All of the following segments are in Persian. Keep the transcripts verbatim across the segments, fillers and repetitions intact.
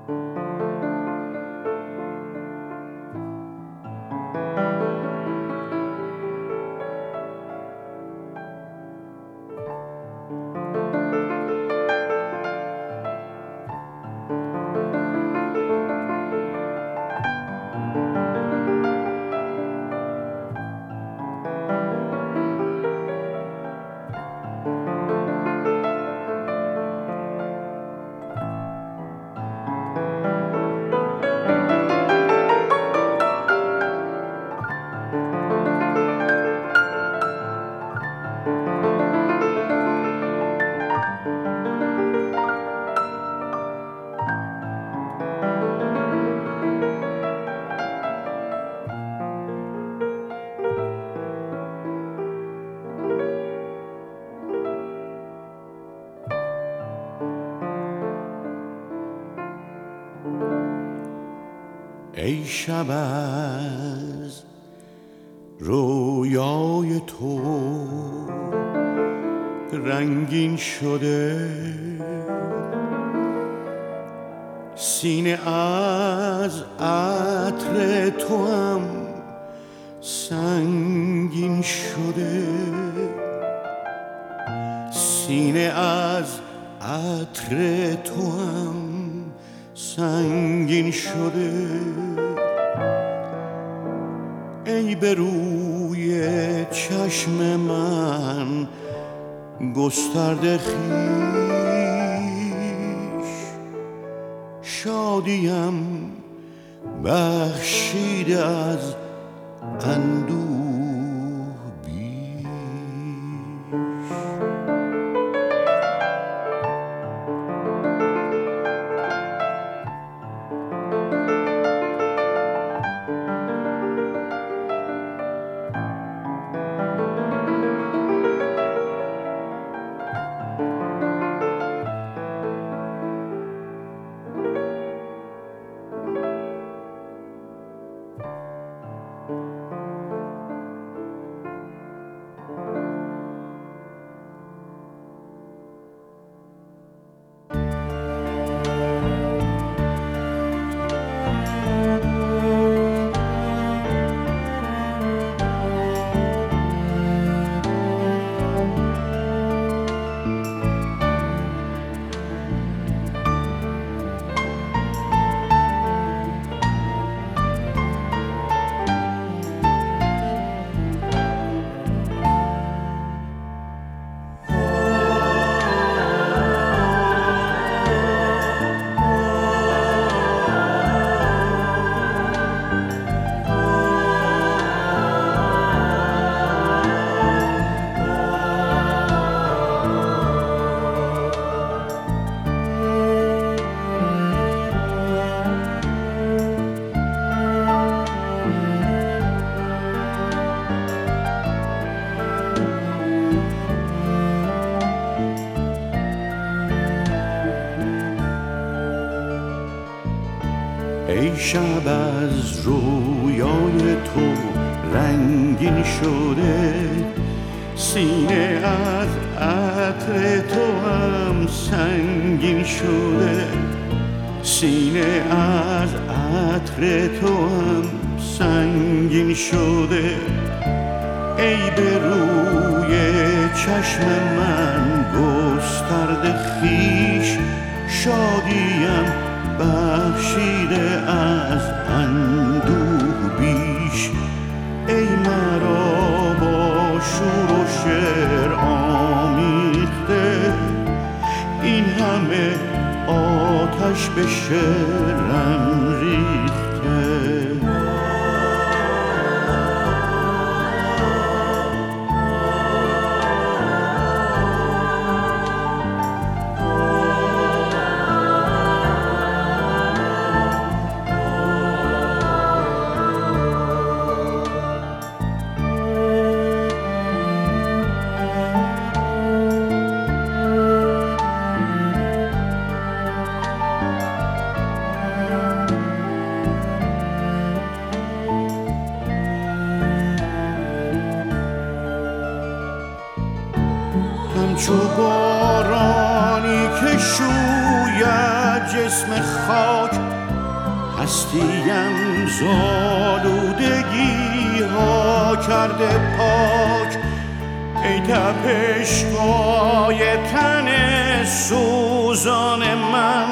ای شب از رویای تو رنگین شده، سینه از عطر تو هم سنگین شده، سینه از عطر تو هم سنگین شده. ای به روی چشم من گسترده خویش، شادیم بخشیده از اندوه بیش. ای شب از رویای تو رنگین شده، سینه از عطر تو هم سنگین شده، سینه از عطر تو هم سنگین شده. ای به روی چشم من گسترده خویش، شادیم بخشیده از اندوه بیش. ای مرا با شور و شعر آمیخته، این همه آتش به شعرم ریخته. همچو بارانی که شوید جسم خاک، هستیم زالودگی ها کرده پاک. ای تپش‌های تن سوزان من،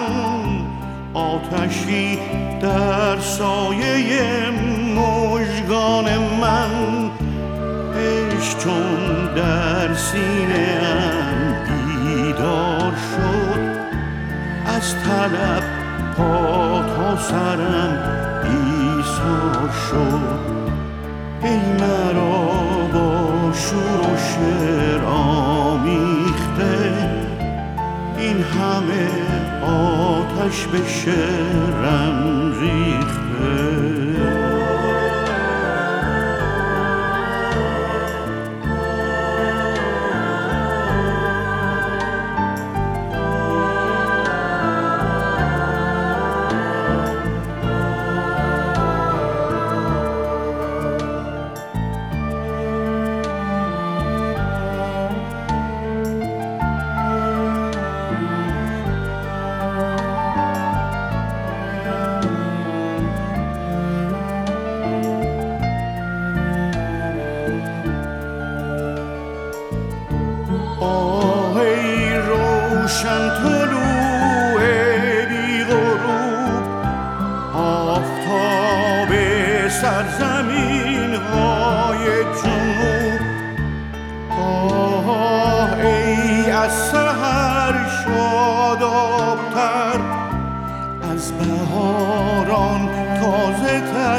آتشی در سایه مژگان من. عشق چون در سینه‌ام بیدار شد، از طلب پا تا سرم ایثار شد. ای مرا با شور و شعر آمیخته، این همه آتش به شعرم ریخته. روشن طلوع بی غروب، آفتاب سرزمین های جنوب. آه ای از سحر شادابتر، از بهاران تازه تر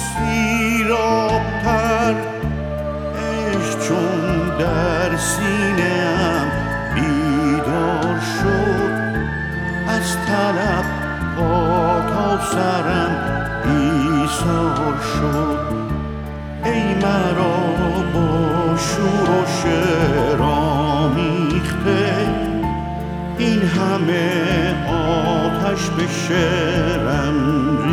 سیرابتر. عشق چون در سینه‌ام بیدار شد، از طلب پا تا سرم ایثار شد. ای مرا با شور و شعر آمیخته، این همه آتش به شعرم